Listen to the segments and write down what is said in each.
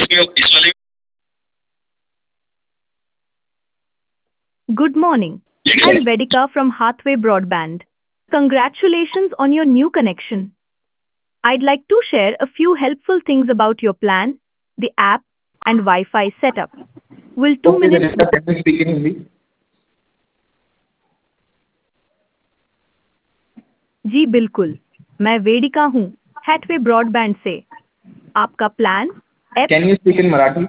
Good morning. I'm Vedika from Hathway Broadband. Congratulations on your new connection. I'd like to share a few helpful things about your plan, the app, and Wi-Fi setup. Will 2 minutes? Vedika, can you speak in Hindi? जी बिल्कुल. मैं वेदिका हूँ, Hathaway broadband से. आपका plan app Can you speak in Marathi?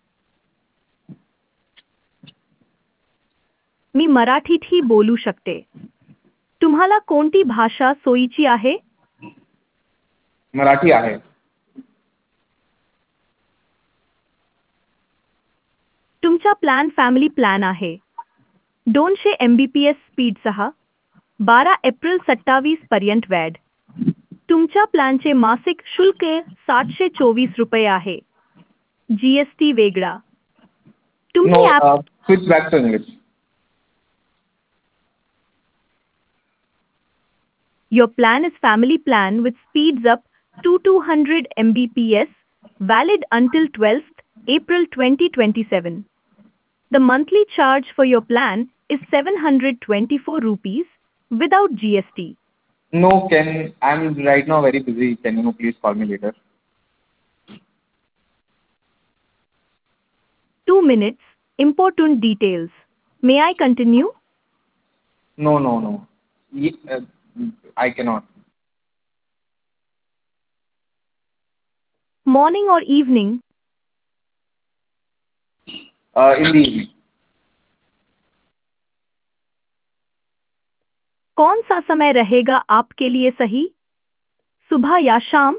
मी मराठीतही बोलू शकते. तुम्हाला कोणती भाषा सोयीची आहे? मराठी आहे. तुमचा प्लॅन फॅमिली प्लॅन आहे. 200 Mbps स्पीडसह 12 एप्रिल 27 पर्यंत वैध. तुमच्या प्लॅनचे मासिक शुल्क ₹724 आहे. जीएसटी वेगळा. No, तुम्ही app switch back to English. Your plan is family plan with speeds up to 200 Mbps, valid until 12th April 2027. The monthly charge for your plan is 724 rupees without GST. No, I'm right now very busy. Can you please call me later? 2 minutes, important details. May I continue? No, no, no. I cannot. Morning or evening? In the evening. कौन सा समय रहेगा आपके लिए सही? सुबह या शाम?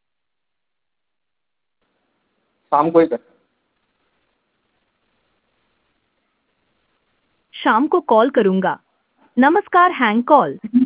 शाम को ही कर. शाम को कॉल करूंगा. नमस्कार हैंग कॉल.